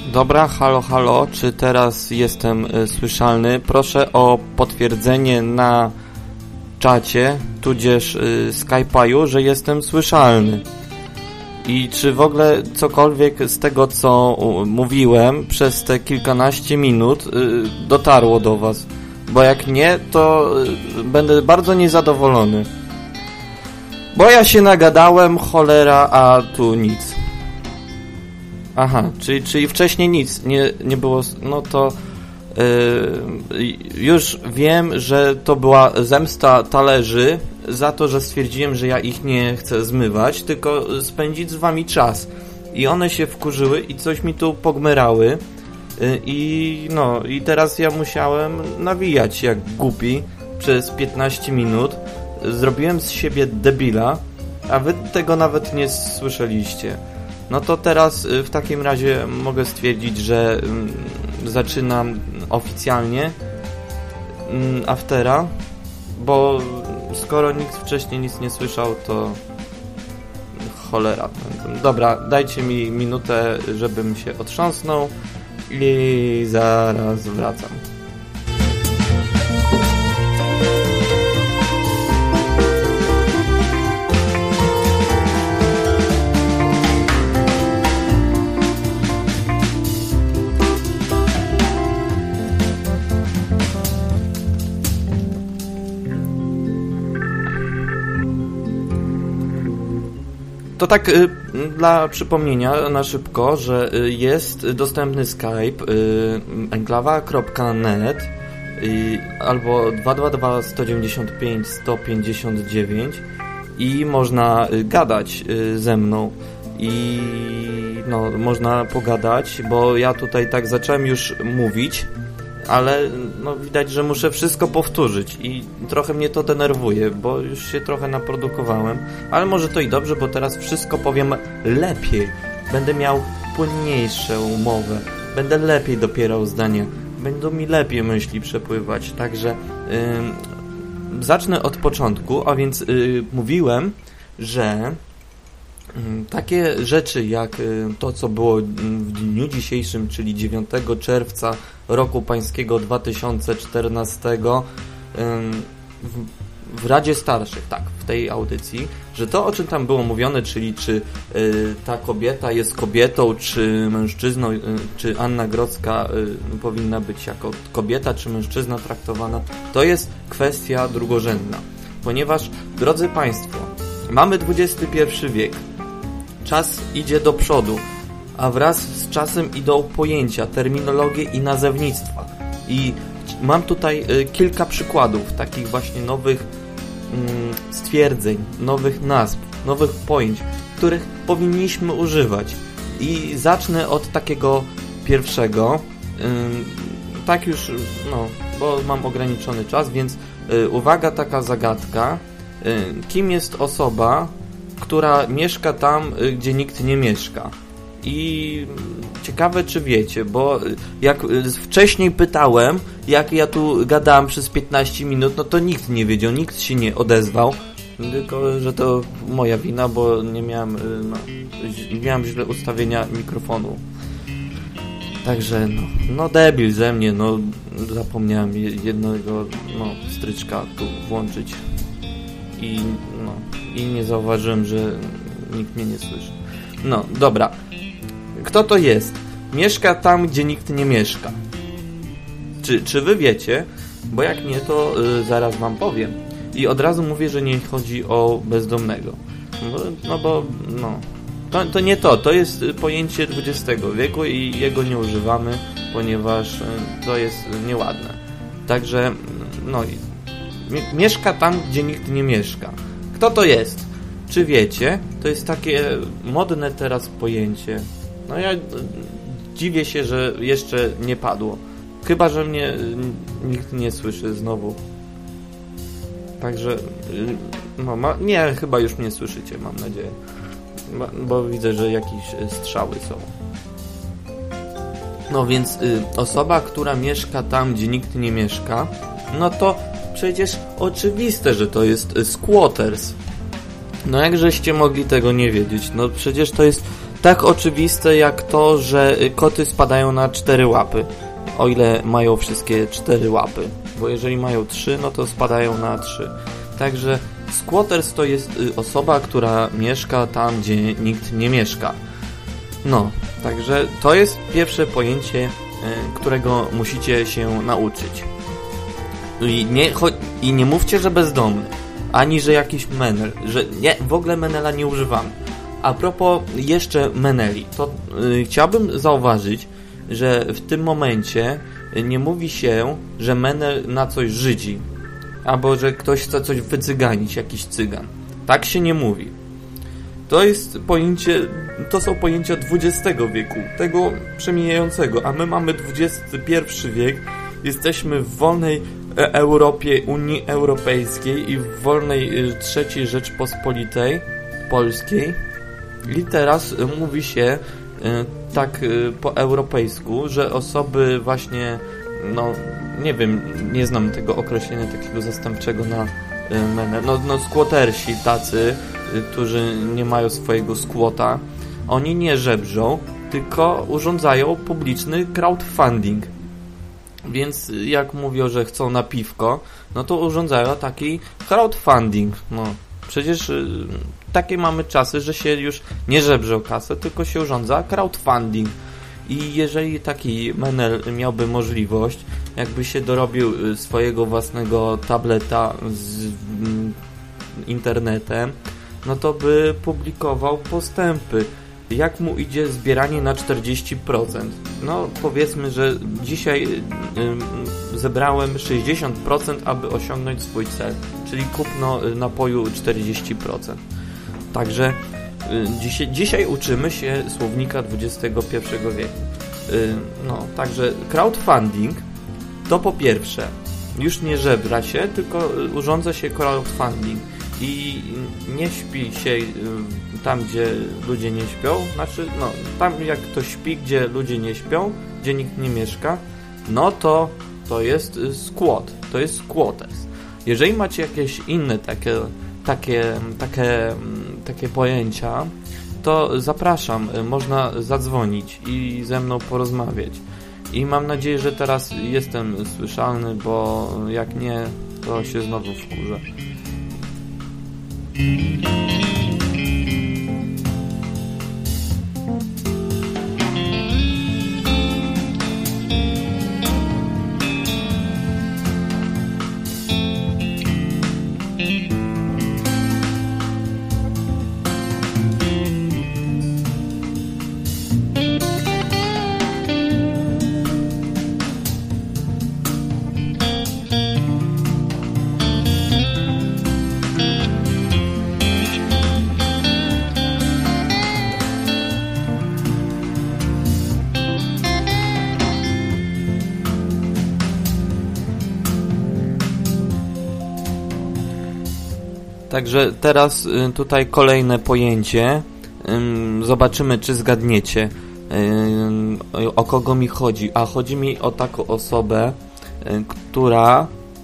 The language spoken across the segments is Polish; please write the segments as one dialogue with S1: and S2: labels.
S1: Dobra, halo, halo, czy teraz jestem słyszalny? Proszę o potwierdzenie na czacie, tudzież Skype'u, że jestem słyszalny. I czy w ogóle cokolwiek z tego, co mówiłem przez te kilkanaście minut dotarło do was? Bo jak nie, to będę bardzo niezadowolony. Bo ja się nagadałem, cholera, a tu nic. Aha, czyli wcześniej nic nie było, no to już wiem, że to była zemsta talerzy za to, że stwierdziłem, że ja ich nie chcę zmywać, tylko spędzić z wami czas. I one się wkurzyły i coś mi tu pogmerały i teraz ja musiałem nawijać jak głupi przez 15 minut. Zrobiłem z siebie debila, a wy tego nawet nie słyszeliście. No to teraz w takim razie mogę stwierdzić, że zaczynam oficjalnie aftera, bo skoro nikt wcześniej nic nie słyszał, to cholera. Dobra, dajcie mi minutę, żebym się otrząsnął i zaraz wracam. To tak dla przypomnienia na szybko, że jest dostępny Skype enklawa.net albo 222-195-159 i można gadać ze mną i no, można pogadać, bo ja tutaj tak zacząłem już mówić, ale no, widać, że muszę wszystko powtórzyć i trochę mnie to denerwuje, bo już się trochę naprodukowałem, ale może to i dobrze, bo teraz wszystko powiem lepiej. Będę miał płynniejszą mowę, będę lepiej dopierał zdania, będą mi lepiej myśli przepływać, także zacznę od początku, a więc mówiłem, że takie rzeczy jak to, co było w dniu dzisiejszym, czyli 9 czerwca roku pańskiego 2014 w Radzie Starszych, tak, w tej audycji, że to, o czym tam było mówione, czyli czy ta kobieta jest kobietą, czy mężczyzną, czy Anna Grodzka powinna być jako kobieta, czy mężczyzna traktowana, to jest kwestia drugorzędna. Ponieważ, drodzy Państwo, mamy XXI wiek, czas idzie do przodu, a wraz z czasem idą pojęcia, terminologie i nazewnictwa. I mam tutaj kilka przykładów takich właśnie nowych stwierdzeń, nowych nazw, nowych pojęć, których powinniśmy używać. I zacznę od takiego pierwszego, tak już, no, bo mam ograniczony czas, więc uwaga, taka zagadka. Kim jest osoba, która mieszka tam, gdzie nikt nie mieszka? I ciekawe, czy wiecie, bo jak wcześniej pytałem, jak ja tu gadałem przez 15 minut, no to nikt nie wiedział, nikt się nie odezwał, tylko że to moja wina, bo nie miałem, nie miałem źle ustawienia mikrofonu. Także, no debil ze mnie, no zapomniałem jednego, stryczka tu włączyć i nie zauważyłem, że nikt mnie nie słyszy. No, dobra. Kto to jest? Mieszka tam, gdzie nikt nie mieszka. Czy wy wiecie? Bo jak nie, to zaraz wam powiem. I od razu mówię, że nie chodzi o bezdomnego. To nie to. To jest pojęcie XX wieku i jego nie używamy, ponieważ to jest nieładne. Także, mieszka tam, gdzie nikt nie mieszka. Kto to jest? Czy wiecie? To jest takie modne teraz pojęcie. No ja dziwię się, że jeszcze nie padło. Chyba że mnie nikt nie słyszy znowu. Także nie, chyba już mnie słyszycie, mam nadzieję. Bo widzę, że jakieś strzały są. No więc osoba, która mieszka tam, gdzie nikt nie mieszka, no to przecież oczywiste, że to jest squatters. No jak żeście mogli tego nie wiedzieć? No przecież to jest Tak oczywiste jak to, że koty spadają na 4 łapy, o ile mają wszystkie 4 łapy, bo jeżeli mają 3, no to spadają na 3. Także squatters to jest osoba, która mieszka tam, gdzie nikt nie mieszka. No, także to jest pierwsze pojęcie, którego musicie się nauczyć. I nie mówcie, że bezdomny, ani że jakiś menel, że nie, w ogóle menela nie używamy. A propos jeszcze meneli, to chciałbym zauważyć, że w tym momencie nie mówi się, że menel na coś żydzi, albo że ktoś chce coś wycyganić, jakiś cygan. Tak się nie mówi. To są pojęcia XX wieku, tego przemijającego, a my mamy XXI wiek, jesteśmy w wolnej Europie, Unii Europejskiej i w wolnej III Rzeczpospolitej Polskiej i teraz mówi się tak po europejsku, że osoby właśnie, no nie wiem, nie znam tego określenia takiego zastępczego na menel, no squattersi tacy, którzy nie mają swojego squata, oni nie żebrzą, tylko urządzają publiczny crowdfunding. Więc jak mówią, że chcą na piwko, no to urządzają taki crowdfunding. No, przecież takie mamy czasy, że się już nie żebrzą kasę, tylko się urządza crowdfunding. I jeżeli taki menel miałby możliwość, jakby się dorobił swojego własnego tableta z internetem, no to by publikował postępy. Jak mu idzie zbieranie na 40%? No powiedzmy, że dzisiaj zebrałem 60%, aby osiągnąć swój cel, czyli kupno napoju 40%. Także dzisiaj uczymy się słownika XXI wieku. No, także crowdfunding to po pierwsze już nie żebra się, tylko urządza się crowdfunding i nie śpi się tam, gdzie ludzie nie śpią, znaczy, no, tam jak ktoś śpi, gdzie ludzie nie śpią, gdzie nikt nie mieszka, no to jest squat, to jest squatters. Jeżeli macie jakieś inne takie pojęcia, to zapraszam, można zadzwonić i ze mną porozmawiać. I mam nadzieję, że teraz jestem słyszalny, bo jak nie, to się znowu wkurzę. Także teraz tutaj kolejne pojęcie. Zobaczymy, czy zgadniecie, o kogo mi chodzi. A chodzi mi o taką osobę, która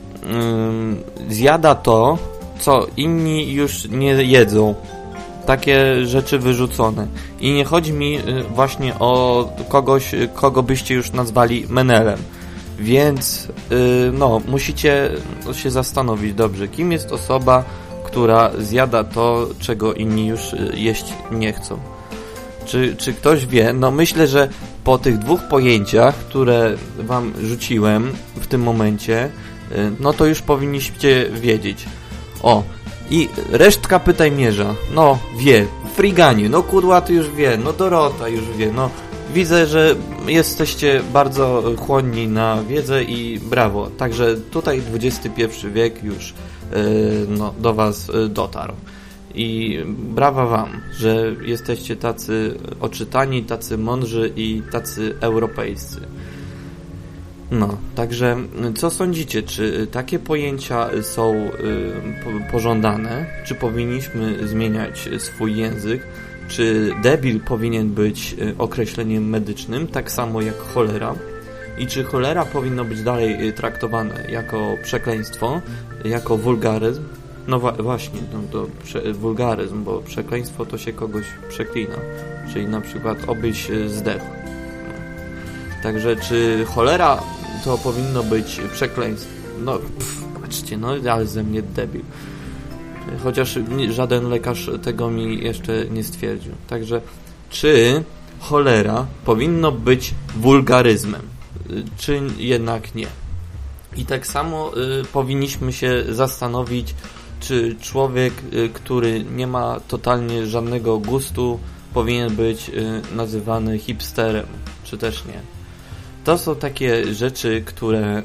S1: zjada to, co inni już nie jedzą. Takie rzeczy wyrzucone. I nie chodzi mi właśnie o kogoś, kogo byście już nazwali menelem. Więc no, musicie się zastanowić dobrze, kim jest osoba, która zjada to, czego inni już jeść nie chcą. Czy ktoś wie? No myślę, że po tych dwóch pojęciach, które wam rzuciłem w tym momencie, no to już powinniście wiedzieć. O, i resztka pytajmierza, no wie, Friganie, no Kudłaty już wie, no Dorota już wie, no widzę, że jesteście bardzo chłonni na wiedzę i brawo. Także tutaj XXI wiek już no, do was dotarł. I brawa wam, że jesteście tacy oczytani, tacy mądrzy i tacy europejscy. No, także co sądzicie? Czy takie pojęcia są pożądane? Czy powinniśmy zmieniać swój język? Czy debil powinien być określeniem medycznym, tak samo jak cholera? I czy cholera powinno być dalej traktowane jako przekleństwo, jako wulgaryzm? No właśnie, no to wulgaryzm, bo przekleństwo to się kogoś przeklina. Czyli na przykład obyś zdechł. Także czy cholera to powinno być przekleństwo? No, patrzcie, no ale ze mnie debil. Chociaż żaden lekarz tego mi jeszcze nie stwierdził. Także czy cholera powinno być wulgaryzmem? Czy jednak nie? I tak samo powinniśmy się zastanowić, czy człowiek, który nie ma totalnie żadnego gustu, powinien być nazywany hipsterem, czy też nie. To są takie rzeczy, które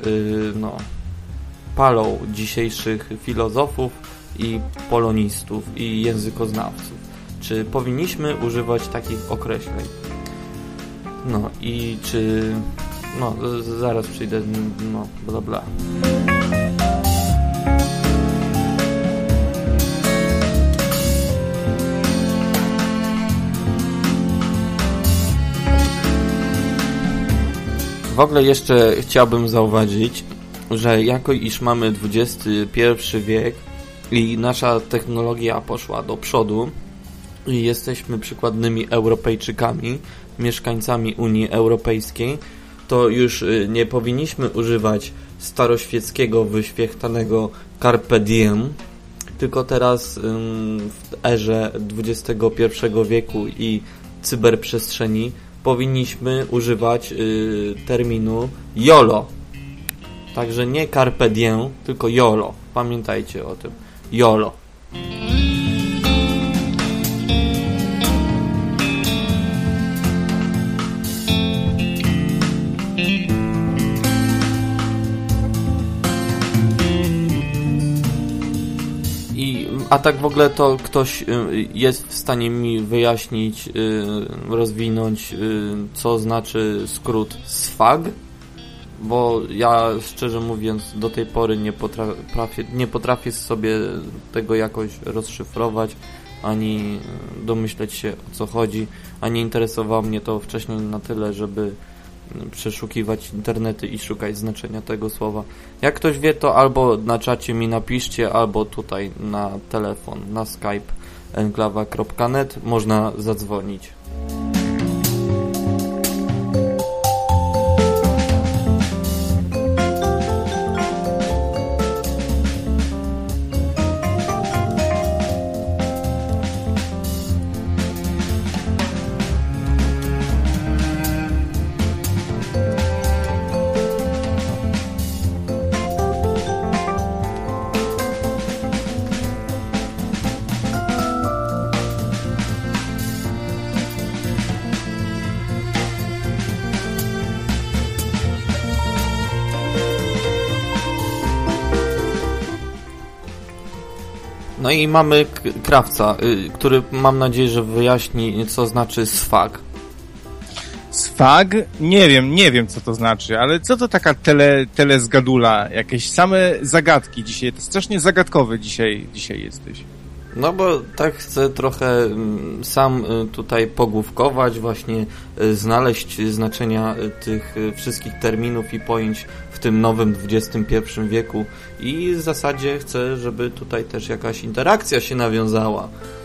S1: palą dzisiejszych filozofów i polonistów i językoznawców. Czy powinniśmy używać takich określeń? No i czy... No, zaraz przyjdę, no, bla bla. W ogóle jeszcze chciałbym zauważyć, że jako iż mamy XXI wiek i nasza technologia poszła do przodu i jesteśmy przykładnymi Europejczykami, mieszkańcami Unii Europejskiej, to już nie powinniśmy używać staroświeckiego, wyświechtanego carpe diem, tylko teraz w erze XXI wieku i cyberprzestrzeni powinniśmy używać terminu YOLO. Także nie carpe diem, tylko YOLO. Pamiętajcie o tym. YOLO. A tak w ogóle to ktoś jest w stanie mi wyjaśnić, rozwinąć, co znaczy skrót SFAG? Bo ja, szczerze mówiąc, do tej pory nie potrafię sobie tego jakoś rozszyfrować, ani domyśleć się, o co chodzi, a nie interesowało mnie to wcześniej na tyle, żeby przeszukiwać internety i szukać znaczenia tego słowa. Jak ktoś wie, to albo na czacie mi napiszcie, albo tutaj na telefon, na Skype enklawa.net można zadzwonić. No i mamy Krawca, który mam nadzieję, że wyjaśni, co znaczy SFAG.
S2: SFAG? Nie wiem co to znaczy, ale co to taka telezgadula? Jakieś same zagadki dzisiaj, to strasznie zagadkowy dzisiaj jesteś.
S1: No bo tak chcę trochę sam tutaj pogłówkować, właśnie znaleźć znaczenia tych wszystkich terminów i pojęć w tym nowym XXI wieku i w zasadzie chcę, żeby tutaj też jakaś interakcja się nawiązała.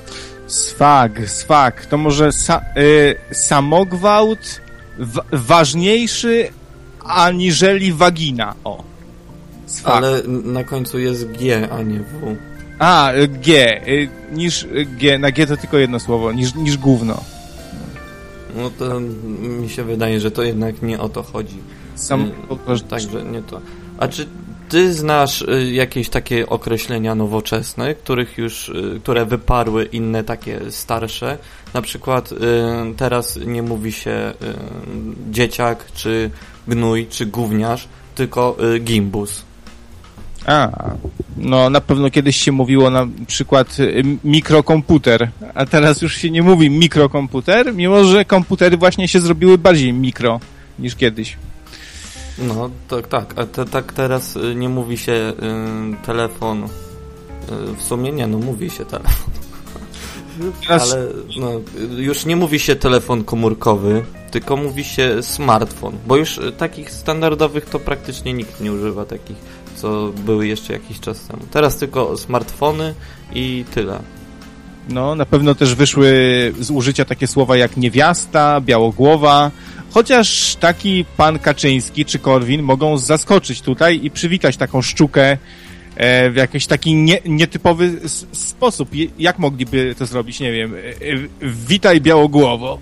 S2: SFAG, to może samogwałt ważniejszy aniżeli wagina, o. SFAG.
S1: Ale na końcu jest G, a nie W.
S2: A, G. Niż G. Na G to tylko jedno słowo. Niż gówno.
S1: No to mi się wydaje, że to jednak nie o to chodzi. Także nie to. A czy ty znasz jakieś takie określenia nowoczesne, które wyparły inne takie starsze? Na przykład teraz nie mówi się dzieciak, czy gnój, czy gówniarz, tylko gimbus.
S2: No na pewno kiedyś się mówiło na przykład mikrokomputer, a teraz już się nie mówi mikrokomputer, mimo że komputery właśnie się zrobiły bardziej mikro niż kiedyś.
S1: No tak, a tak teraz nie mówi się telefon, w sumie nie, no mówi się telefon. Ale no, już nie mówi się telefon komórkowy, tylko mówi się smartfon, bo już takich standardowych to praktycznie nikt nie używa takich co były jeszcze jakiś czas temu. Teraz tylko smartfony i tyle.
S2: No, na pewno też wyszły z użycia takie słowa jak niewiasta, białogłowa, chociaż taki pan Kaczyński czy Korwin mogą zaskoczyć tutaj i przywitać taką sztukę w jakiś taki nietypowy sposób. Jak mogliby to zrobić? Nie wiem. Witaj białogłowo.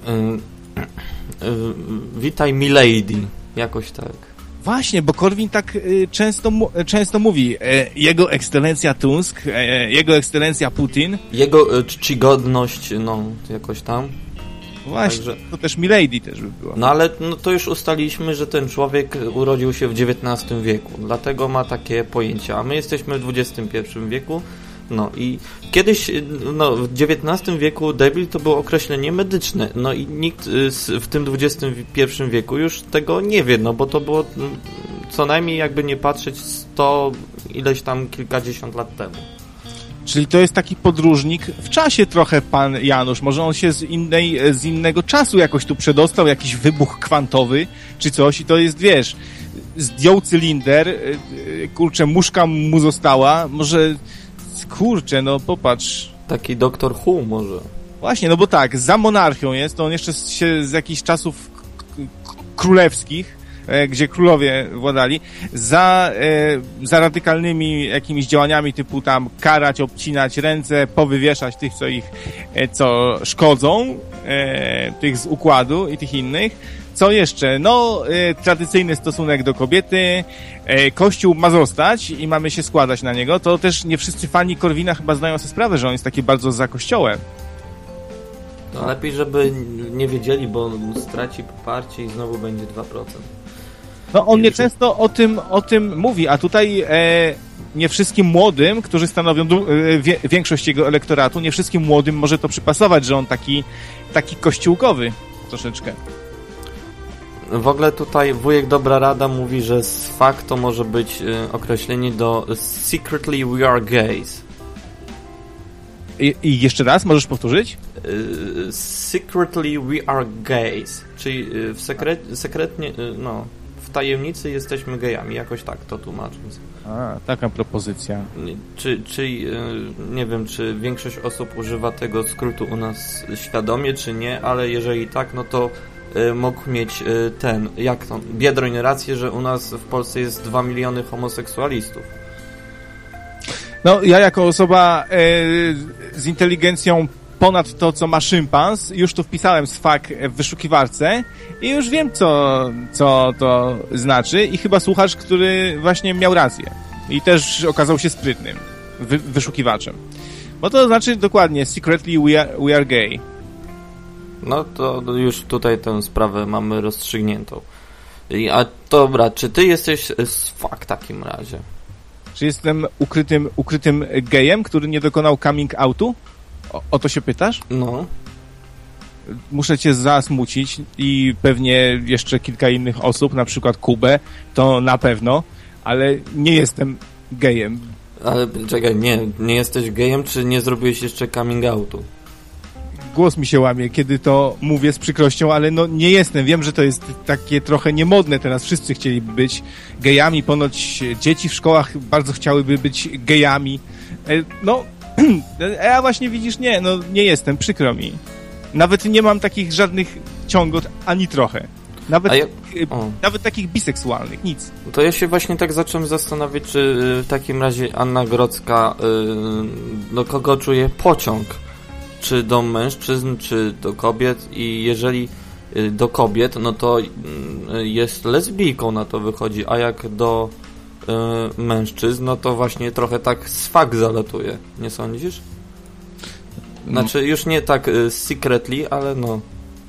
S1: Witaj milady. Jakoś tak.
S2: Właśnie, bo Korwin tak często mówi. Jego ekscelencja Tusk, jego ekscelencja Putin.
S1: Jego czcigodność, no, jakoś tam.
S2: Właśnie, także to też milady też by było.
S1: No ale to już ustaliliśmy, że ten człowiek urodził się w XIX wieku, dlatego ma takie pojęcia, a my jesteśmy w XXI wieku. No i kiedyś, w XIX wieku debil to było określenie medyczne, no i nikt w tym XXI wieku już tego nie wie, no bo to było co najmniej, jakby nie patrzeć, 100 ileś tam kilkadziesiąt lat temu.
S2: Czyli to jest taki podróżnik w czasie trochę, pan Janusz. Może on się z innego czasu jakoś tu przedostał, jakiś wybuch kwantowy czy coś i to jest, wiesz, zdjął cylinder, kurczę, muszka mu została, może, kurczę, no popatrz.
S1: Taki Doktor Who może. Właśnie,
S2: no bo tak, za monarchią jest, to on jeszcze się z jakichś czasów królewskich, gdzie królowie władali, za radykalnymi jakimiś działaniami typu tam karać, obcinać ręce, powywieszać tych, co szkodzą, tych z układu i tych innych. Co jeszcze? No, tradycyjny stosunek do kobiety, Kościół ma zostać i mamy się składać na niego. To też nie wszyscy fani Korwina chyba zdają sobie sprawę, że on jest taki bardzo za Kościołem.
S1: No, lepiej, żeby nie wiedzieli, bo straci poparcie i znowu będzie 2%.
S2: No on nieczęsto o tym mówi, a tutaj nie wszystkim młodym, którzy stanowią większość jego elektoratu, nie wszystkim młodym może to przypasować, że on taki kościółkowy troszeczkę.
S1: W ogóle tutaj wujek Dobra Rada mówi, że SFAG to może być określenie do Secretly We Are Gays.
S2: I jeszcze raz, możesz powtórzyć?
S1: Secretly We Are Gays, czyli sekretnie, no, w tajemnicy jesteśmy gejami, jakoś tak to tłumacząc.
S2: A, taka propozycja.
S1: Nie wiem, czy większość osób używa tego skrótu u nas świadomie, czy nie, ale jeżeli tak, no to mógł mieć Biedroń rację, że u nas w Polsce jest 2 miliony homoseksualistów.
S2: No, ja jako osoba z inteligencją ponad to, co ma szympans, już tu wpisałem SFAG w wyszukiwarce i już wiem, co to znaczy i chyba słuchacz, który właśnie miał rację i też okazał się sprytnym wyszukiwaczem. Bo to znaczy dokładnie Secretly we are gay.
S1: No to już tutaj tę sprawę mamy rozstrzygniętą. A dobra, czy ty jesteś SFAG w takim razie?
S2: Czy jestem ukrytym gejem, który nie dokonał coming outu? O to się pytasz?
S1: No.
S2: Muszę cię zasmucić i pewnie jeszcze kilka innych osób, na przykład Kubę, to na pewno, ale nie jestem gejem.
S1: Ale czekaj, nie jesteś gejem, czy nie zrobiłeś jeszcze coming outu?
S2: Głos mi się łamie, kiedy to mówię z przykrością, ale no nie jestem. Wiem, że to jest takie trochę niemodne teraz. Wszyscy chcieliby być gejami. Ponoć dzieci w szkołach bardzo chciałyby być gejami. No, ja właśnie widzisz, nie jestem. Przykro mi. Nawet nie mam takich żadnych ciągot, ani trochę. Nawet takich biseksualnych, nic.
S1: To ja się właśnie tak zacząłem zastanawiać, czy w takim razie Anna Grodzka do kogo czuje pociąg? Czy do mężczyzn, czy do kobiet i jeżeli do kobiet, no to jest lesbijką, na to wychodzi, a jak do mężczyzn, no to właśnie trochę tak SFAG zalatuje, nie sądzisz? Znaczy już nie tak secretly, ale no.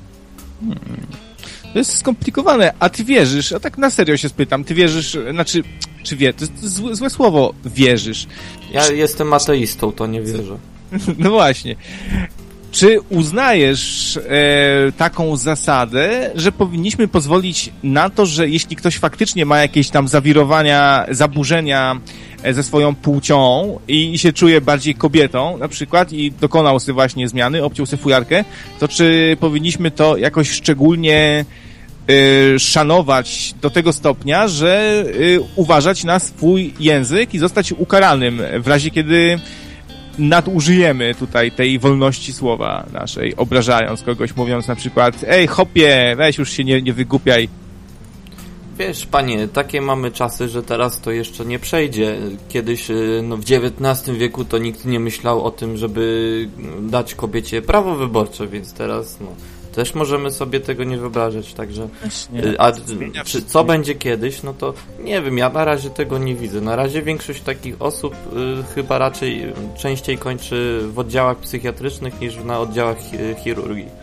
S2: To jest skomplikowane, a ty wierzysz, a tak na serio się spytam, ty wierzysz, znaczy, czy wie, to jest złe słowo, wierzysz.
S1: Ja jestem ateistą, to nie wierzę.
S2: No właśnie. Czy uznajesz taką zasadę, że powinniśmy pozwolić na to, że jeśli ktoś faktycznie ma jakieś tam zawirowania, zaburzenia ze swoją płcią i się czuje bardziej kobietą na przykład i dokonał sobie właśnie zmiany, obciął sobie fujarkę, to czy powinniśmy to jakoś szczególnie szanować do tego stopnia, że uważać na swój język i zostać ukaranym w razie, kiedy nadużyjemy tutaj tej wolności słowa naszej, obrażając kogoś, mówiąc na przykład: ej, hopie, weź już się nie wygłupiaj.
S1: Wiesz, panie, takie mamy czasy, że teraz to jeszcze nie przejdzie. Kiedyś, w XIX wieku to nikt nie myślał o tym, żeby dać kobiecie prawo wyborcze, więc teraz, też możemy sobie tego nie wyobrażać, także... Co będzie kiedyś, no to nie wiem, ja na razie tego nie widzę. Na razie większość takich osób chyba raczej częściej kończy w oddziałach psychiatrycznych niż na oddziałach chirurgii.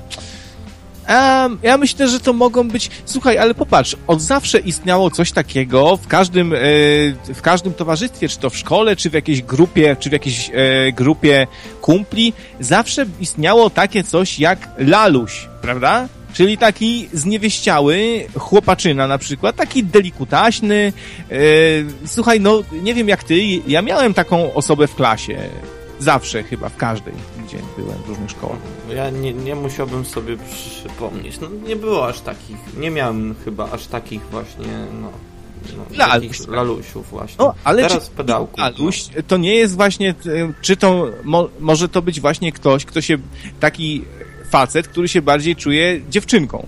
S2: Ja myślę, że to mogą być... Słuchaj, ale popatrz, od zawsze istniało coś takiego w każdym towarzystwie, czy to w szkole, czy w jakiejś grupie kumpli, zawsze istniało takie coś jak laluś, prawda? Czyli taki zniewieściały chłopaczyna na przykład, taki delikutaśny. Słuchaj, nie wiem jak ty, ja miałem taką osobę w klasie. Zawsze chyba, w każdej, gdzie byłem w różnych szkołach.
S1: Ja nie musiałbym sobie przypomnieć. Nie było aż takich, nie miałem chyba aż takich właśnie, lalusiów właśnie.
S2: Ale
S1: teraz pedałków.
S2: Laluś to nie jest właśnie, czy to może to być właśnie ktoś, kto się, taki facet, który się bardziej czuje dziewczynką.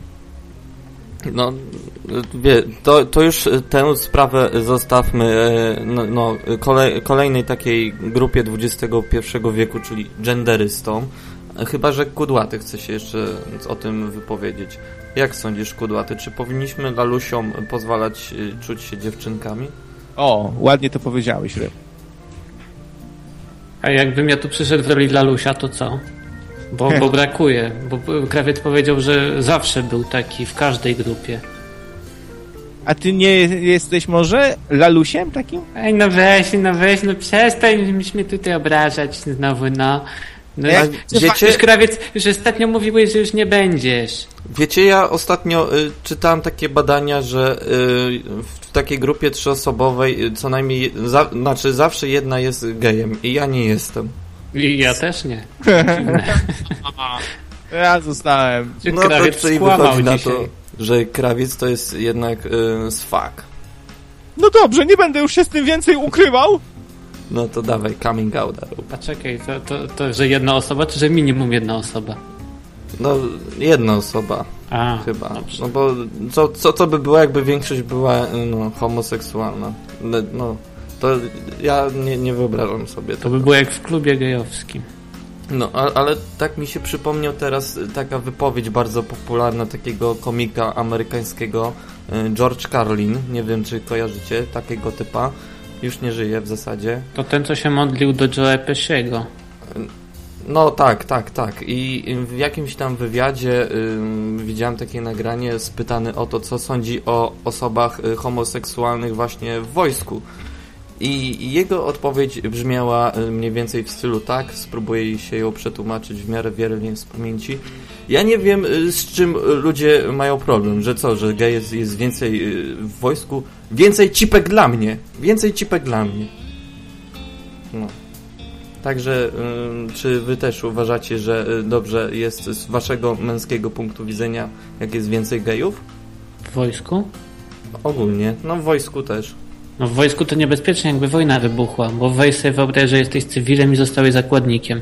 S1: To już tę sprawę zostawmy kolejnej takiej grupie XXI wieku, czyli genderystom. Chyba że Kudłaty chce się jeszcze o tym wypowiedzieć. Jak sądzisz, Kudłaty, czy powinniśmy lalusiom pozwalać czuć się dziewczynkami?
S2: O, ładnie to powiedziałeś, Ryb.
S3: A jakbym ja tu przyszedł w roli lalusia, to co? Bo brakuje, bo Krawiec powiedział, że zawsze był taki w każdej grupie.
S2: A ty nie jesteś może lalusiem takim?
S3: Ej, weź, przestań mnie tutaj obrażać znowu,
S1: Wiecie,
S3: Krawiec, już ostatnio mówiłeś, że już nie będziesz.
S1: Wiecie, ja ostatnio czytałem takie badania, że w takiej grupie trzyosobowej co najmniej, zawsze jedna jest gejem i ja nie jestem.
S3: I ja też nie.
S2: Ja zostałem.
S3: Krawiec
S1: to
S3: skłamał
S1: na
S3: dzisiaj.
S1: to, że Krawiec to jest jednak swag.
S2: No dobrze, nie będę już się z tym więcej ukrywał.
S1: No to dawaj, coming out.
S3: A czekaj, to że jedna osoba, czy że minimum jedna osoba?
S1: Jedna osoba. Chyba. Dobrze. Bo co by było, jakby większość była homoseksualna? To ja nie wyobrażam sobie tego.
S3: To by było jak w klubie gejowskim.
S1: Ale tak mi się przypomniał teraz taka wypowiedź bardzo popularna takiego komika amerykańskiego George Carlin. Nie wiem, czy kojarzycie takiego typa. Już nie żyje w zasadzie.
S3: To ten, co się modlił do Joe'a Pesciego.
S1: Tak. I w jakimś tam wywiadzie widziałem takie nagranie, spytany o to, co sądzi o osobach homoseksualnych właśnie w wojsku. I jego odpowiedź brzmiała mniej więcej w stylu tak, spróbuję się ją przetłumaczyć w miarę wiernie z pamięci. Ja nie wiem, z czym ludzie mają problem, że gej jest więcej w wojsku, więcej cipek dla mnie. Także czy wy też uważacie, że dobrze jest z waszego męskiego punktu widzenia, jak jest więcej gejów?
S3: W wojsku?
S1: Ogólnie, w wojsku też.
S3: W wojsku to niebezpiecznie, jakby wojna wybuchła, bo weź sobie wyobraź, że jesteś cywilem i zostałeś zakładnikiem.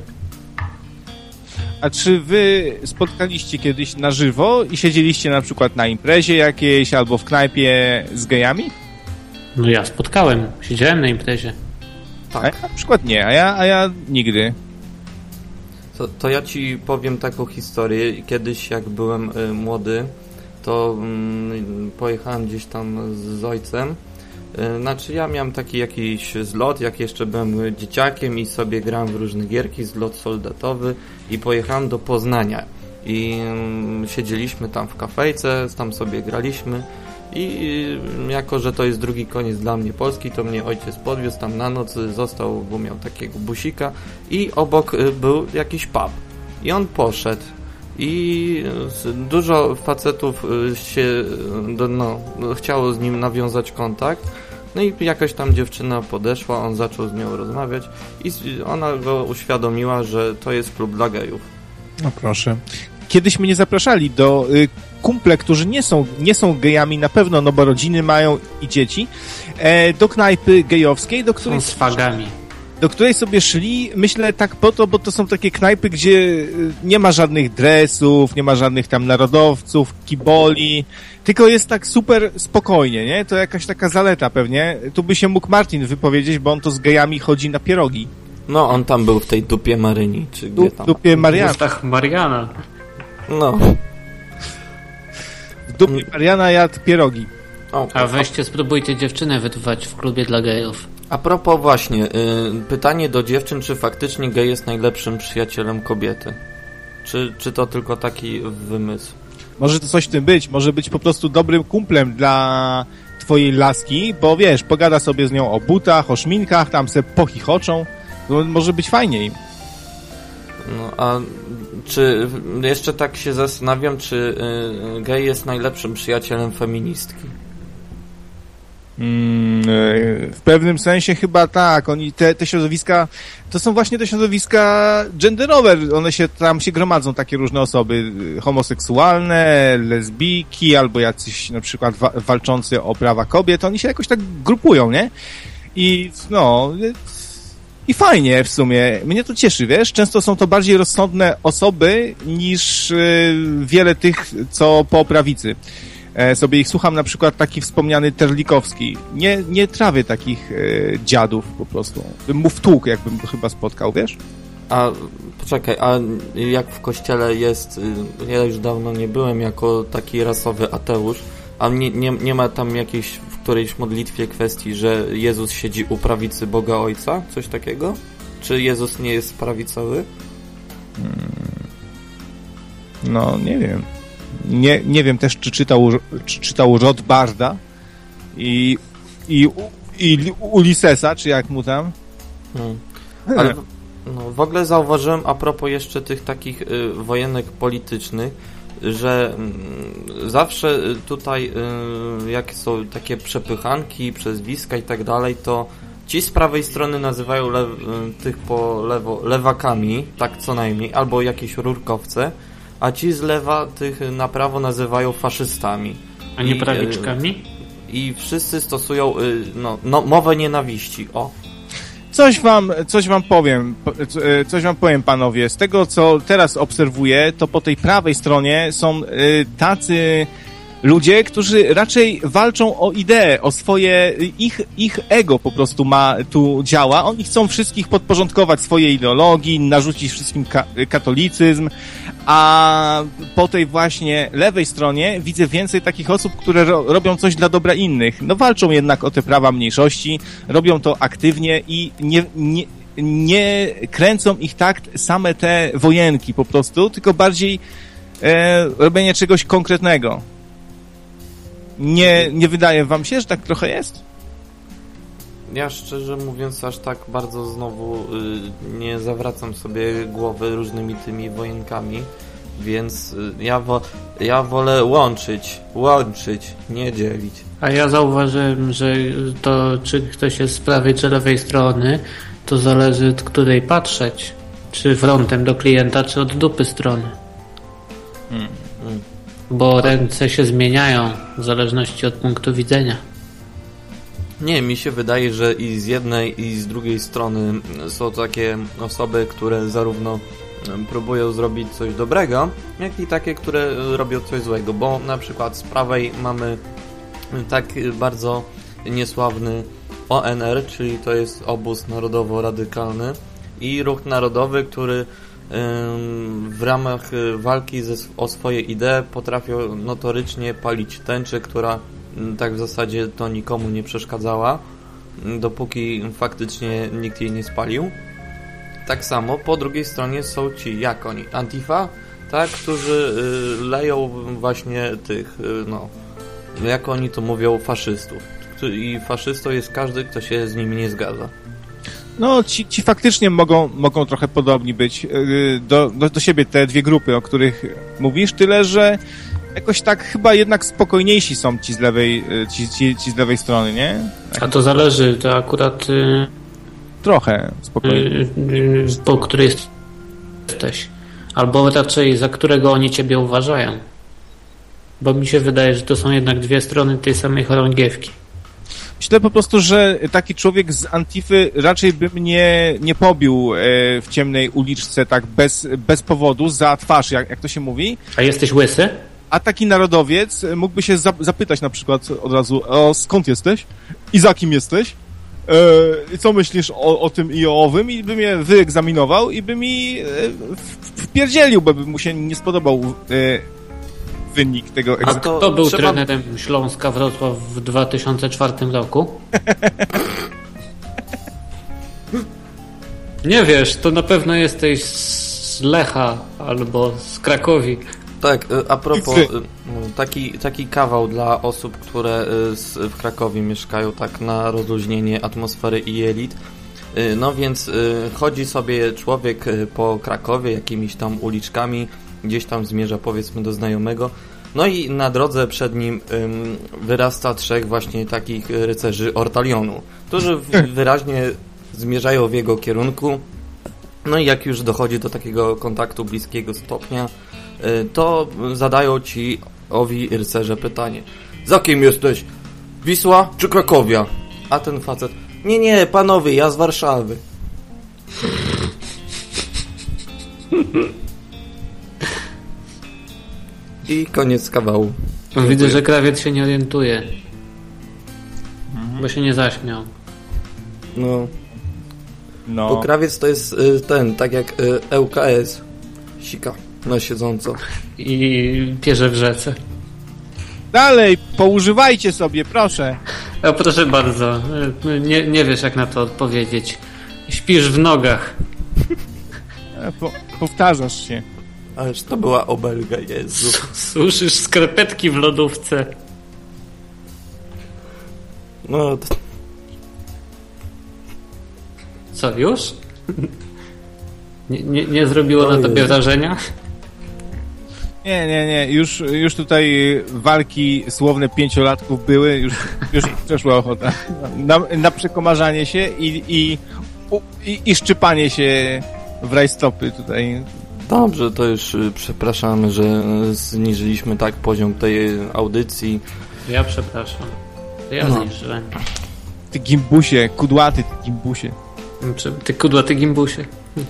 S2: A czy wy spotkaliście kiedyś na żywo i siedzieliście na przykład na imprezie jakiejś albo w knajpie z gejami?
S3: Ja spotkałem, siedziałem na imprezie.
S1: Tak.
S2: A ja na przykład nie, a ja nigdy.
S1: To ja ci powiem taką historię. Kiedyś jak byłem młody, to pojechałem gdzieś tam z ojcem. Ja miałem taki jakiś zlot, jak jeszcze byłem dzieciakiem i sobie grałem w różne gierki, zlot soldatowy i pojechałem do Poznania i siedzieliśmy tam w kafejce, tam sobie graliśmy i jako, że to jest drugi koniec dla mnie Polski, to mnie ojciec podwiózł tam na noc, został, bo miał takiego busika i obok był jakiś pub i on poszedł. I dużo facetów chciało z nim nawiązać kontakt. No i jakaś tam dziewczyna podeszła, on zaczął z nią rozmawiać i ona go uświadomiła, że to jest klub dla gejów.
S2: No proszę. Kiedyś mnie zapraszali do kumple, którzy nie są gejami na pewno, no bo rodziny mają i dzieci, do knajpy gejowskiej,
S3: Są z fagami.
S2: do której sobie szli, myślę tak po to, bo to są takie knajpy, gdzie nie ma żadnych dresów, nie ma żadnych tam narodowców, kiboli, tylko jest tak super spokojnie, nie? To jakaś taka zaleta pewnie. Tu by się mógł Martin wypowiedzieć, bo on to z gejami chodzi na pierogi.
S1: No, on tam był w tej dupie Maryni, czy gdzie tam?
S2: Dupie Mariana.
S3: W ustach Mariana.
S1: No.
S2: W dupie Mariana jadł pierogi.
S1: O,
S3: A weźcie, spróbujcie dziewczynę wytwać w klubie dla gejów.
S1: a propos właśnie, pytanie do dziewczyn, czy faktycznie gej jest najlepszym przyjacielem kobiety? Czy to tylko taki wymysł?
S2: Może to coś w tym być, może być po prostu dobrym kumplem dla twojej laski, bo wiesz, pogada sobie z nią o butach, o szminkach, tam se pochichoczą, to może być fajniej.
S1: No, a czy jeszcze tak się zastanawiam, czy gej jest najlepszym przyjacielem feministki?
S2: W pewnym sensie chyba tak. Oni te środowiska, to są właśnie te środowiska genderowe. One tam się gromadzą takie różne osoby homoseksualne, lesbijki, albo jacyś na przykład walczący o prawa kobiet. Oni się jakoś tak grupują, nie? I no, i fajnie w sumie. Mnie to cieszy, wiesz? Często są to bardziej rozsądne osoby niż wiele tych, co po prawicy. Sobie ich słucham, na przykład taki wspomniany Terlikowski. Nie trawię takich dziadów po prostu. Bym mu wtłukł, jakbym go chyba spotkał, wiesz?
S1: A poczekaj, a jak w kościele jest, ja już dawno nie byłem jako taki rasowy ateusz, a nie ma tam jakiejś w którejś modlitwie kwestii, że Jezus siedzi u prawicy Boga Ojca? Coś takiego? Czy Jezus nie jest prawicowy?
S2: No, nie wiem. Nie wiem też, czy czytał Rothbarda i Ulyssesa, czy jak mu tam.
S1: Ale no, w ogóle zauważyłem a propos jeszcze tych takich wojenek politycznych, że zawsze tutaj jak są takie przepychanki, przezwiska i tak dalej, to ci z prawej strony nazywają tych po lewo lewakami, tak co najmniej, albo jakieś rurkowce, a ci z lewa tych na prawo nazywają faszystami.
S3: A nie prawiczkami?
S1: I wszyscy stosują mowę nienawiści. O.
S2: Coś wam powiem, panowie. Z tego, co teraz obserwuję, to po tej prawej stronie są tacy ludzie, którzy raczej walczą o idee, o swoje, ich ego po prostu tu działa. Oni chcą wszystkich podporządkować swojej ideologii, narzucić wszystkim katolicyzm, a po tej właśnie lewej stronie widzę więcej takich osób, które robią coś dla dobra innych. No walczą jednak o te prawa mniejszości, robią to aktywnie i nie kręcą ich tak same te wojenki po prostu, tylko bardziej robienie czegoś konkretnego. Nie wydaje wam się, że tak trochę jest?
S1: Ja szczerze mówiąc aż tak bardzo znowu nie zawracam sobie głowy różnymi tymi wojenkami, więc ja wolę łączyć, nie dzielić.
S3: A ja zauważyłem, że to czy ktoś jest z prawej czy lewej strony, to zależy od której patrzeć. Czy frontem do klienta, czy od dupy strony. Bo ręce się zmieniają w zależności od punktu widzenia.
S1: Nie, mi się wydaje, że i z jednej i z drugiej strony są takie osoby, które zarówno próbują zrobić coś dobrego, jak i takie, które robią coś złego, bo na przykład z prawej mamy tak bardzo niesławny ONR, czyli to jest Obóz Narodowo-Radykalny i Ruch Narodowy, który w ramach walki o swoje idee potrafią notorycznie palić tęczę, która tak w zasadzie to nikomu nie przeszkadzała, dopóki faktycznie nikt jej nie spalił. Tak samo po drugiej stronie są ci, jak oni, Antifa, tak, którzy leją właśnie tych, jak oni to mówią, faszystów. I faszystą jest każdy, kto się z nimi nie zgadza.
S2: No, ci faktycznie mogą trochę podobni być do siebie te dwie grupy, o których mówisz, tyle, że jakoś tak chyba jednak spokojniejsi są ci z lewej strony, nie?
S3: A to zależy, to akurat
S2: trochę spokojniej.
S3: Po której jesteś. Albo raczej za którego oni ciebie uważają. Bo mi się wydaje, że to są jednak dwie strony tej samej chorągiewki.
S2: Myślę po prostu, że taki człowiek z Antify raczej by mnie nie pobił w ciemnej uliczce tak bez powodu, za twarz, jak to się mówi.
S3: A jesteś łysy?
S2: A taki narodowiec mógłby się zapytać na przykład od razu, skąd jesteś? I za kim jesteś? Co myślisz o tym i o owym? I by mnie wyegzaminował i by mi wpierdzielił, bo by mu się nie spodobał wynik tego egzaminu.
S3: A kto był trenerem Śląska Wrocław w 2004 roku? Nie wiesz, to na pewno jesteś z Lecha albo z Krakowi.
S1: Tak, a propos, taki kawał dla osób, które w Krakowie mieszkają, tak na rozluźnienie atmosfery i elit. No więc chodzi sobie człowiek po Krakowie jakimiś tam uliczkami, gdzieś tam zmierza powiedzmy do znajomego. No i na drodze przed nim wyrasta 3 właśnie takich rycerzy Ortalionu, którzy wyraźnie zmierzają w jego kierunku. No i jak już dochodzi do takiego kontaktu bliskiego stopnia, to zadają ci owi rycerze pytanie: za kim jesteś? Wisła czy Krakowia? A ten facet: nie, panowie, ja z Warszawy. I koniec kawału.
S3: Widzę, że krawiec się nie orientuje. Bo się nie zaśmiał.
S1: No. Bo krawiec to jest ten, tak jak ŁKS. Sika na siedząco.
S3: I pierze w rzece.
S2: Dalej, poużywajcie sobie, proszę.
S3: Proszę bardzo. Nie wiesz, jak na to odpowiedzieć. Śpisz w nogach.
S2: Powtarzasz się.
S1: Ależ to była obelga, Jezu.
S3: Suszysz skarpetki w lodówce.
S1: No to...
S3: Co, już? Nie zrobiło na tobie wrażenia?
S2: Nie. Już tutaj walki słowne 5-latków były, już przeszła ochota. Na przekomarzanie się i szczypanie się w rajstopy tutaj.
S1: Dobrze, to już przepraszamy, że zniżyliśmy tak poziom tej audycji.
S3: Ja przepraszam. Ja zniżyłem.
S2: Ty gimbusie, kudłaty ty gimbusie.
S3: Ty kudłaty gimbusie.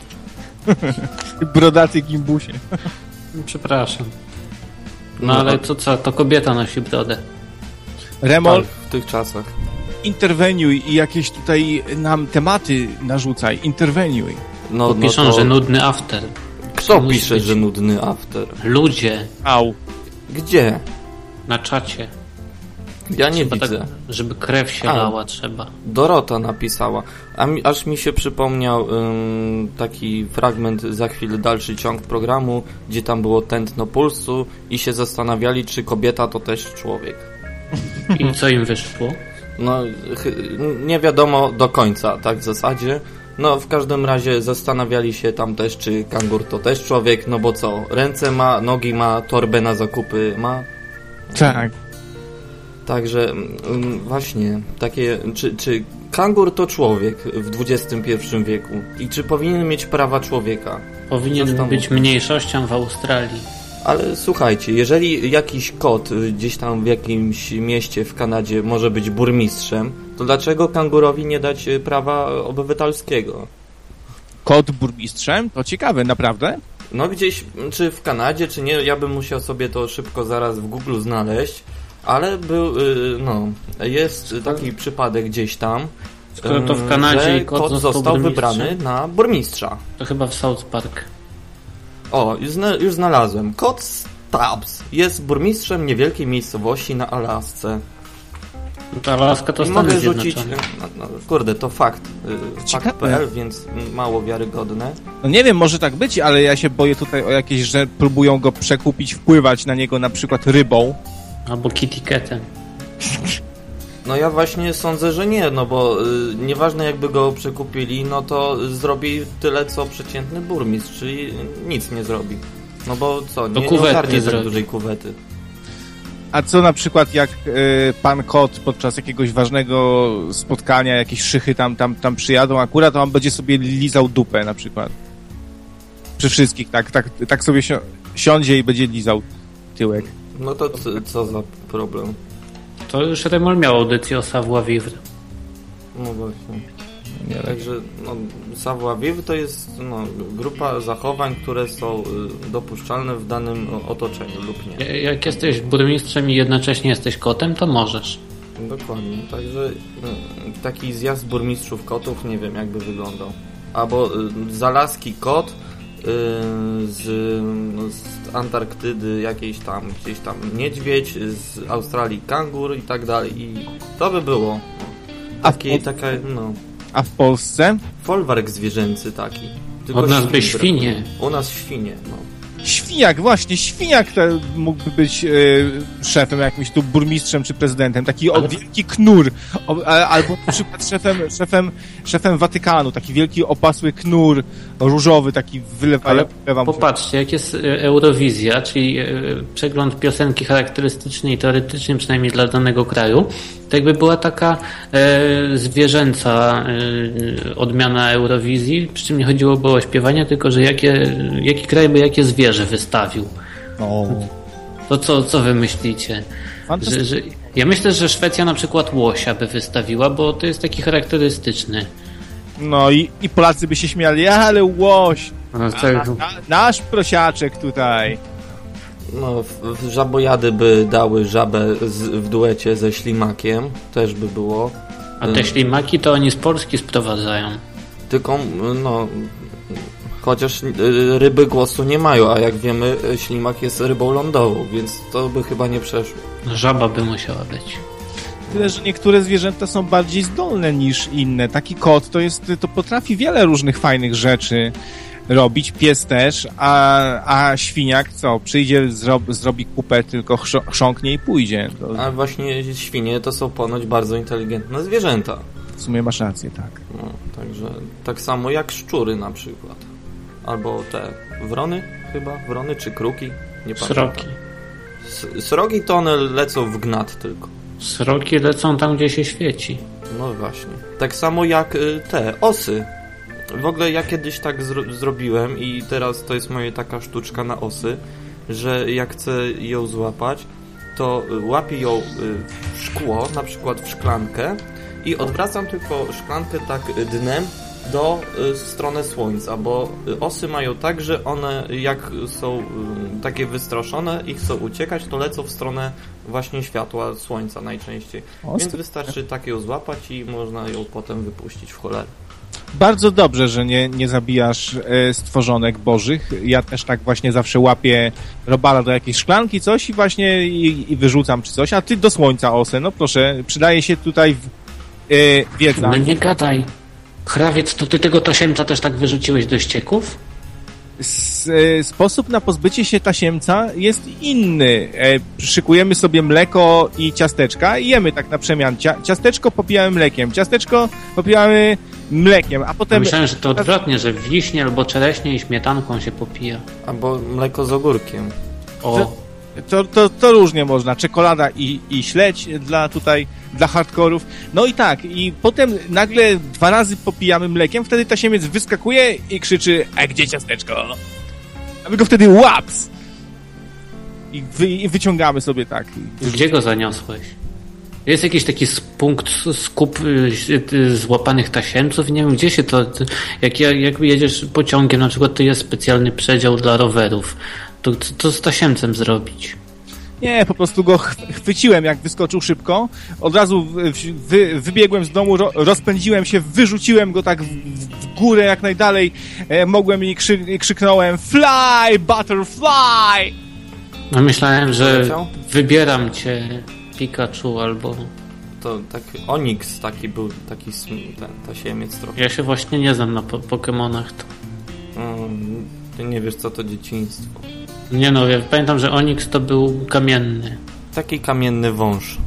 S2: Ty brodaty gimbusie.
S3: Przepraszam. No ale to co? To kobieta nosi brodę.
S2: Remol,
S1: tak, w tych czasach.
S2: Interweniuj i jakieś tutaj nam tematy narzucaj. Interweniuj.
S3: Bo piszą, że nudny after.
S1: Kto pisze, że nudny after?
S3: Ludzie.
S2: Au.
S1: Gdzie?
S3: Na czacie.
S1: Ja nie widzę.
S3: Tak, żeby krew się lała trzeba.
S1: Dorota napisała. Aż mi się przypomniał taki fragment, za chwilę dalszy ciąg programu, gdzie tam było tętno pulsu i się zastanawiali, czy kobieta to też człowiek.
S3: I co im wyszło?
S1: No, nie wiadomo do końca, tak w zasadzie. No, w każdym razie zastanawiali się tam też, czy kangur to też człowiek, no bo co? Ręce ma, nogi ma, torbę na zakupy ma.
S2: Tak.
S1: Także właśnie, takie, czy kangur to człowiek w XXI wieku i czy powinien mieć prawa człowieka?
S3: Powinien być mniejszością w Australii.
S1: Ale słuchajcie, jeżeli jakiś kot gdzieś tam w jakimś mieście w Kanadzie może być burmistrzem, to dlaczego kangurowi nie dać prawa obywatelskiego?
S2: Kot burmistrzem? To ciekawe, naprawdę?
S1: No gdzieś, czy w Kanadzie, czy nie, ja bym musiał sobie to szybko zaraz w Google znaleźć. Ale jest taki przypadek gdzieś tam,
S3: skoro to w Kanadzie
S1: że
S3: i kot
S1: został wybrany na burmistrza.
S3: To chyba w South Park.
S1: O, już znalazłem. Kot Stubbs jest burmistrzem niewielkiej miejscowości na Alasce.
S3: To Alaska to Stany Zjednoczone.
S1: Kurde, to fakt. Fakt.pl, więc mało wiarygodne.
S2: No nie wiem, może tak być, ale ja się boję tutaj o jakieś, że próbują go przekupić, wpływać na niego na przykład rybą.
S3: Albo Kitty Catem.
S1: No ja właśnie sądzę, że nie, no bo nieważne jakby go przekupili, no to zrobi tyle co przeciętny burmistrz, czyli nic nie zrobi. No bo co, nie ogarnie tak dużej kuwety.
S2: A co na przykład jak pan kot podczas jakiegoś ważnego spotkania, jakieś szychy tam przyjadą akurat, to on będzie sobie lizał dupę na przykład. Przy wszystkich, tak sobie siądzie i będzie lizał tyłek.
S1: No to co za problem?
S3: To już Remol miał audycję o savoir-vivre.
S1: No właśnie. Także savoir-vivre to jest grupa zachowań, które są dopuszczalne w danym otoczeniu lub nie.
S3: Jak jesteś burmistrzem i jednocześnie jesteś kotem, to możesz.
S1: Dokładnie. Także taki zjazd burmistrzów kotów nie wiem jakby wyglądał. Albo zalaski kot z Antarktydy jakiejś tam, gdzieś tam niedźwiedź, z Australii kangur i tak dalej. I to by było.
S2: A w Polsce?
S1: Folwark zwierzęcy taki. Tylko
S3: od nas by świnie.
S1: U nas świnie,
S2: Świniak, właśnie, świniak mógłby być szefem jakimś tu burmistrzem czy prezydentem, taki wielki knur, albo na przykład szefem Watykanu, taki wielki opasły knur, różowy, taki wylewam.
S3: Popatrzcie, jak jest Eurowizja, czyli przegląd piosenki charakterystycznej i teoretycznej, przynajmniej dla danego kraju, to jakby była taka zwierzęca odmiana Eurowizji, przy czym nie chodziłoby o śpiewanie, tylko że jaki kraj by jakie zwierzę wystawił. To co wy myślicie? Ja myślę, że Szwecja na przykład łosia by wystawiła, bo to jest taki charakterystyczny.
S2: No i Polacy by się śmiali, ale łoś! Nasz prosiaczek tutaj.
S1: No, żabojady by dały żabę w duecie ze ślimakiem, też by było.
S3: A te ślimaki to oni z Polski sprowadzają.
S1: Tylko, chociaż ryby głosu nie mają, a jak wiemy, ślimak jest rybą lądową, więc to by chyba nie przeszło.
S3: Żaba by musiała być.
S2: Tyle, że niektóre zwierzęta są bardziej zdolne niż inne. Taki kot to potrafi wiele różnych fajnych rzeczy robić, pies też, a świniak co? Przyjdzie, zrobi kupę, tylko chrząknie i pójdzie.
S1: A właśnie świnie to są ponoć bardzo inteligentne zwierzęta.
S2: W sumie masz rację, tak.
S1: No, także tak samo jak szczury na przykład. Albo te wrony chyba? Wrony czy kruki? Nie pamiętam.
S3: Sroki.
S1: Srogi to one lecą w gnat tylko.
S3: Sroki lecą tam, gdzie się świeci.
S1: No właśnie. Tak samo jak te osy. W ogóle ja kiedyś tak zrobiłem i teraz to jest moja taka sztuczka na osy, że jak chcę ją złapać, to łapię ją w szkło, na przykład w szklankę i odwracam tylko szklankę tak dnem w stronę słońca, bo osy mają tak, że one jak są takie wystraszone i chcą uciekać, to lecą w stronę właśnie światła słońca najczęściej. Więc wystarczy tak ją złapać i można ją potem wypuścić w cholerę.
S2: Bardzo dobrze, że nie zabijasz stworzonek bożych. Ja też tak właśnie zawsze łapię robala do jakiejś szklanki, coś i właśnie i wyrzucam czy coś, a ty do słońca osę. No proszę, przydaje się tutaj wiedza.
S3: No nie gadaj. Krawiec, to ty tego tasiemca też tak wyrzuciłeś do ścieków?
S2: Sposób na pozbycie się tasiemca jest inny. Szykujemy sobie mleko i ciasteczka i jemy tak na przemian. Ciasteczko popijamy mlekiem, ciasteczko popijamy mlekiem, a potem...
S3: Myślałem, że to odwrotnie, że wiśnie albo czereśnie i śmietanką się popija.
S1: Albo mleko z ogórkiem.
S2: To różnie można. Czekolada i śledź dla hardkorów. No i tak, i potem nagle 2 razy popijamy mlekiem, wtedy tasiemiec wyskakuje i krzyczy: a gdzie ciasteczko? A my go wtedy łaps! I wyciągamy sobie tak.
S3: Gdzie go zaniosłeś? Jest jakiś taki skup złapanych tasiemców, nie wiem, gdzie się to... Jak jedziesz pociągiem, na przykład to jest specjalny przedział dla rowerów. To z tasiemcem zrobić?
S2: Nie, po prostu go chwyciłem, jak wyskoczył szybko. Od razu wybiegłem z domu, rozpędziłem się, wyrzuciłem go tak w górę jak najdalej mogłem i krzyknąłem: fly, butterfly!
S3: No myślałem, że wybieram cię, Pikachu, albo...
S1: To tak Onyx taki był, taki ten tasiemiec trochę.
S3: Ja się właśnie nie znam na Pokemonach.
S1: Ty nie wiesz, co to dzieciństwo.
S3: Nie no, ja pamiętam, że Onyx to był kamienny.
S1: Taki kamienny wąż.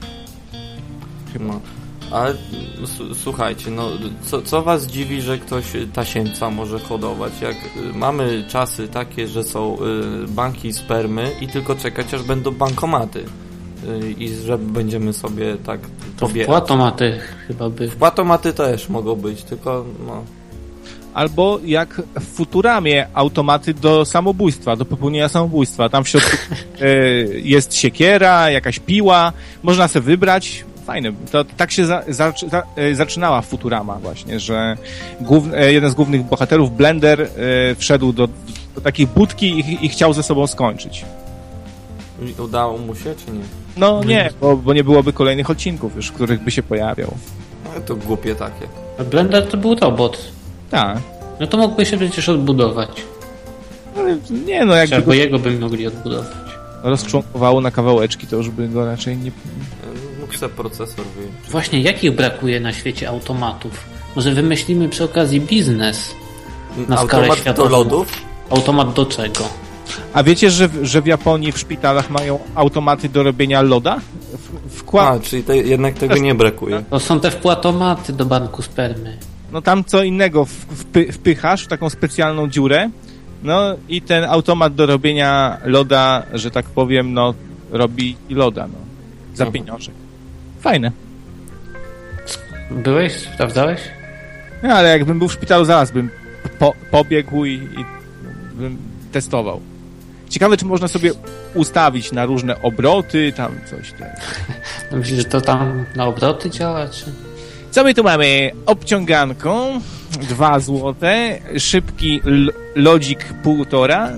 S1: No. Ale słuchajcie, no co was dziwi, że ktoś tasiemca może hodować? Jak mamy czasy takie, że są banki spermy i tylko czekać, aż będą bankomaty. I że będziemy sobie tak
S3: pobierać. Wpłatomaty chyba by.
S1: Wpłatomaty też mogą być, tylko no...
S2: Albo jak w Futuramie automaty do samobójstwa, do popełnienia samobójstwa. Tam w środku jest siekiera, jakaś piła, można sobie wybrać. Fajne. To tak się zaczynała Futurama właśnie, że jeden z głównych bohaterów, Blender, wszedł do takiej budki i chciał ze sobą skończyć.
S1: Udało mu się, czy nie?
S2: No nie, bo nie byłoby kolejnych odcinków już, w których by się pojawiał.
S1: No, to głupie takie.
S3: Blender to był robot.
S2: Tak.
S3: No to mógłby się przecież odbudować.
S2: Ale nie, no jakby
S3: Albo jego by mogli odbudować.
S2: rozczłonkowało na kawałeczki, to już by go raczej nie...
S1: Mógł sobie procesor wyjąć.
S3: Właśnie, jakich brakuje na świecie automatów? Może wymyślimy przy okazji biznes na skalę
S1: Automat
S3: światową.
S1: do lodów?
S3: Automat do czego?
S2: A wiecie, że w Japonii w szpitalach mają automaty do robienia loda?
S1: Czyli jednak tego nie brakuje.
S3: To są te wpłatomaty do banku spermy.
S2: No tam co innego wpychasz w taką specjalną dziurę, no i ten automat do robienia loda, że tak powiem, no robi loda, no. Za pieniążek. Fajne.
S3: Byłeś? Sprawdzałeś?
S2: No ale jakbym był w szpitalu, zaraz bym pobiegł i bym testował. Ciekawe, czy można sobie ustawić na różne obroty, tam coś.
S3: Myślisz, że to tam na obroty działa, czy...
S2: Co my tu mamy? Obciąganką, 2 złote, szybki lodzik 1,5.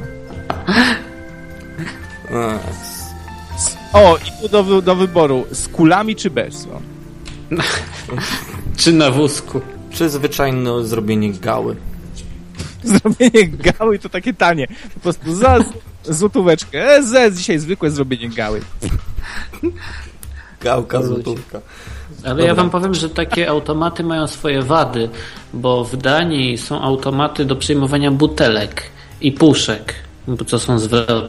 S2: No. O, i tu do wyboru, z kulami czy bez? No.
S3: Czy na wózku?
S1: Czy zwyczajne zrobienie gały?
S2: Zrobienie gały to takie tanie. Po prostu za złotóweczkę. Dzisiaj zwykłe zrobienie gały.
S1: Gałka, złotówka.
S3: Ale dobra. Ja wam powiem, że takie automaty mają swoje wady, bo w Danii są automaty do przyjmowania butelek i puszek, bo to są zwrotne.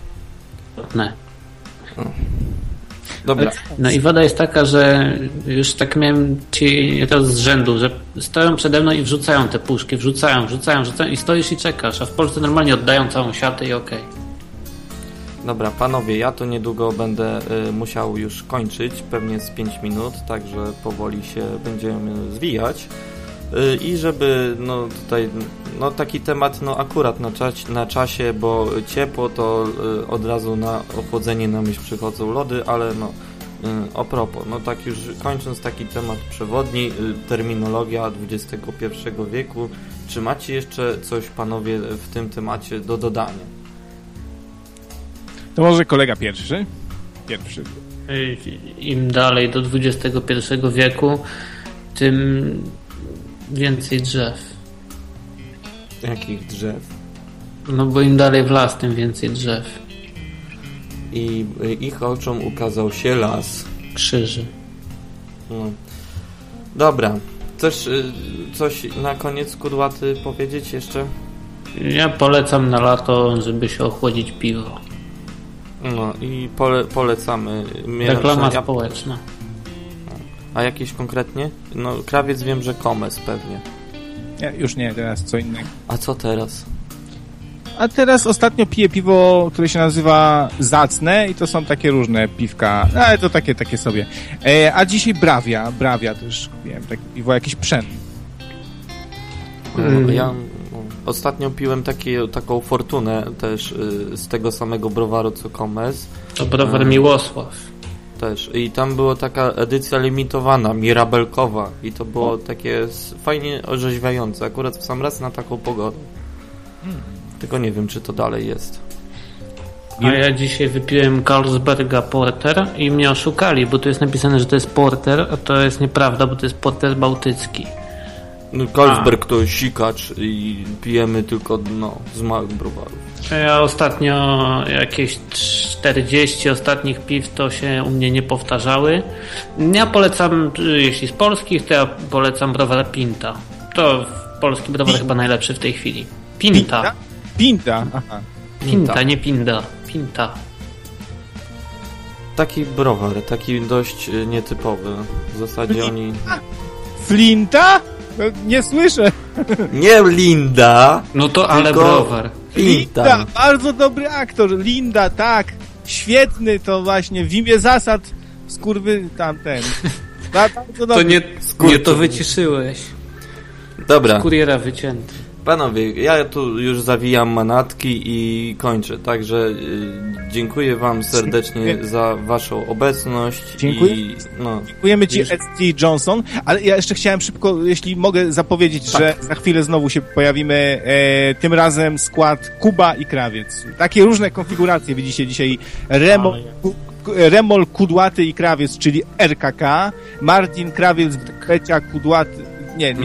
S1: Dobra.
S3: No i wada jest taka, że już tak miałem raz z rzędu, że stoją przede mną i wrzucają te puszki, wrzucają i stoisz i czekasz, a w Polsce normalnie oddają całą siatę i okej.
S1: Dobra, panowie, ja to niedługo będę musiał już kończyć, pewnie z 5 minut, także powoli się będziemy zwijać. I żeby tutaj taki temat akurat na czasie, bo ciepło to od razu na ochłodzenie na myśl przychodzą lody, ale a propos, tak już kończąc taki temat przewodni, terminologia XXI wieku, czy macie jeszcze coś, panowie, w tym temacie do dodania?
S2: To może kolega pierwszy.
S3: Im dalej do XXI wieku, tym więcej drzew.
S1: Jakich drzew?
S3: No bo im dalej w las, tym więcej drzew.
S1: I ich oczom ukazał się las.
S3: Krzyży.
S1: No. Dobra. Coś na koniec, kudłaty, powiedzieć jeszcze?
S3: Ja polecam na lato, żeby się ochłodzić piwo.
S1: No i polecamy.
S3: Reklama społeczna.
S1: A jakieś konkretnie? Krawiec wiem, że Komes pewnie.
S2: Już nie, teraz co innego.
S1: A co teraz?
S2: A teraz ostatnio piję piwo, które się nazywa Zacne i to są takie różne piwka, ale to takie sobie. A dzisiaj Bravia też kupiłem, takie piwo, jakieś pszenny.
S1: Ja ostatnio piłem taką Fortunę też z tego samego browaru co Komes.
S3: To browar Miłosław.
S1: Też. I tam była taka edycja limitowana, mirabelkowa i to było takie fajnie orzeźwiające, akurat w sam raz na taką pogodę. Tylko nie wiem, czy to dalej jest.
S3: A ja dzisiaj wypiłem Carlsberga Porter i mnie oszukali, bo tu jest napisane, że to jest Porter, a to jest nieprawda, bo to jest Porter bałtycki.
S1: Carlsberg to sikacz i pijemy tylko z małych browarów.
S3: Ja ostatnio jakieś 40 ostatnich piw to się u mnie nie powtarzały. Ja polecam, jeśli z polskich, to ja polecam browar Pinta. To polski browar chyba najlepszy w tej chwili. Pinta.
S2: Aha.
S3: Pinta, nie Pinda. Pinta.
S1: Taki browar, taki dość nietypowy. W zasadzie oni...
S2: Flinta? Nie słyszę.
S1: Nie Linda.
S3: No to ale browar.
S2: Linda, bardzo dobry aktor. Linda, tak. Świetny to właśnie w imię zasad skurwy tamten. Bardzo dobry.
S3: To nie to wyciszyłeś.
S1: Dobra.
S3: Z kuriera wycięty.
S1: Panowie, ja tu już zawijam manatki i kończę, także dziękuję wam serdecznie za waszą obecność.
S2: Dziękuję. Dziękujemy ci, S.T. Johnson, ale ja jeszcze chciałem szybko, jeśli mogę zapowiedzieć, że za chwilę znowu się pojawimy, tym razem skład Kuba i Krawiec. Takie różne konfiguracje widzicie dzisiaj. Remol, Kudłaty i Krawiec, czyli RKK, Martin, Krawiec, Becia, Kudłaty, nie.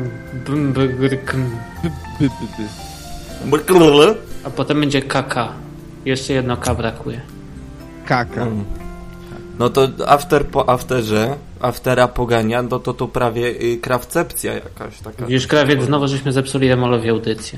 S3: A potem będzie KK. Jeszcze jedno K brakuje.
S2: Kaka.
S1: No to after po afterze, aftera pogania, no to prawie krawcepcja jakaś taka.
S3: Już Krawiec, znowu żeśmy zepsuli Remolowi audycję.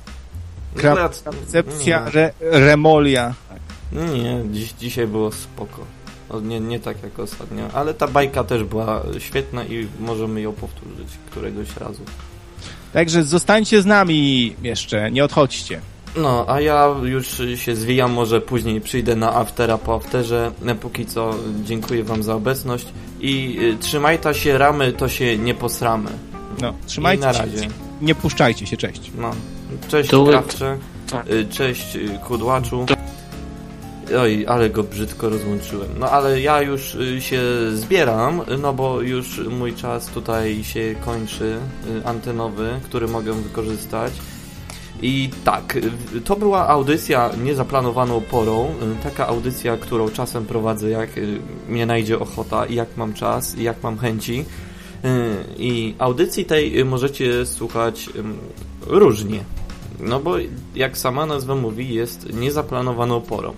S2: Krawcepcja, remolia.
S1: Nie, dzisiaj było spoko. Nie tak jak ostatnio, ale ta bajka też była świetna i możemy ją powtórzyć któregoś razu.
S2: Także zostańcie z nami jeszcze, nie odchodźcie.
S1: No, a ja już się zwijam, może później przyjdę na aftera po afterze. Póki co dziękuję wam za obecność i trzymajcie się ramy, to się nie posramy.
S2: No, trzymajcie
S1: na
S2: się,
S1: razie.
S2: Nie puszczajcie się, cześć.
S1: No, cześć Krawcze, cześć Kudłaczu. Oj, ale go brzydko rozłączyłem. No ale ja już się zbieram, no bo już mój czas tutaj się kończy, antenowy, który mogę wykorzystać. I tak, to była audycja niezaplanowaną porą, taka audycja, którą czasem prowadzę, jak mnie najdzie ochota i jak mam czas i jak mam chęci. I audycji tej możecie słuchać różnie, no bo jak sama nazwa mówi, jest niezaplanowaną porą.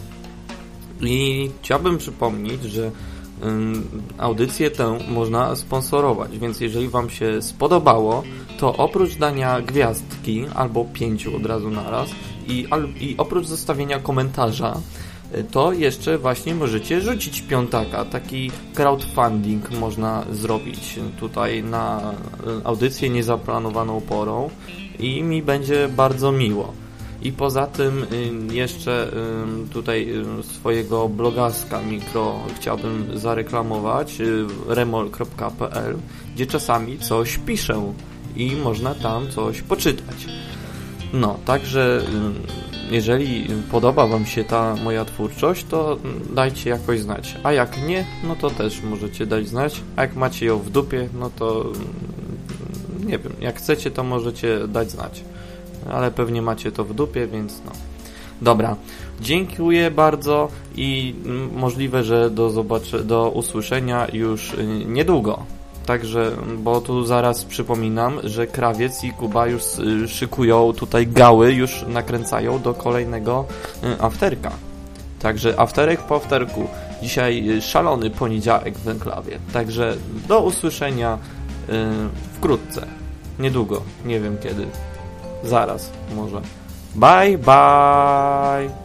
S1: I chciałbym przypomnieć, że audycję tę można sponsorować, więc jeżeli wam się spodobało, to oprócz dania gwiazdki, albo 5 od razu naraz, i oprócz zostawienia komentarza, to jeszcze właśnie możecie rzucić piątaka. Taki crowdfunding można zrobić tutaj na audycję niezaplanowaną porą i mi będzie bardzo miło. I poza tym jeszcze tutaj swojego blogaska mikro chciałbym zareklamować, remol.pl, gdzie czasami coś piszę i można tam coś poczytać. No, także jeżeli podoba wam się ta moja twórczość, to dajcie jakoś znać. A jak nie, no to też możecie dać znać. A jak macie ją w dupie, no to nie wiem, jak chcecie, to możecie dać znać. Ale pewnie macie to w dupie, więc no. Dobra, dziękuję bardzo i możliwe, że do usłyszenia już niedługo. Także, bo tu zaraz przypominam, że Krawiec i Kuba już szykują tutaj gały, już nakręcają do kolejnego afterka. Także afterek po afterku. Dzisiaj szalony poniedziałek w enklawie. Także do usłyszenia wkrótce. Niedługo, nie wiem kiedy. Zaraz, może. Bye, bye!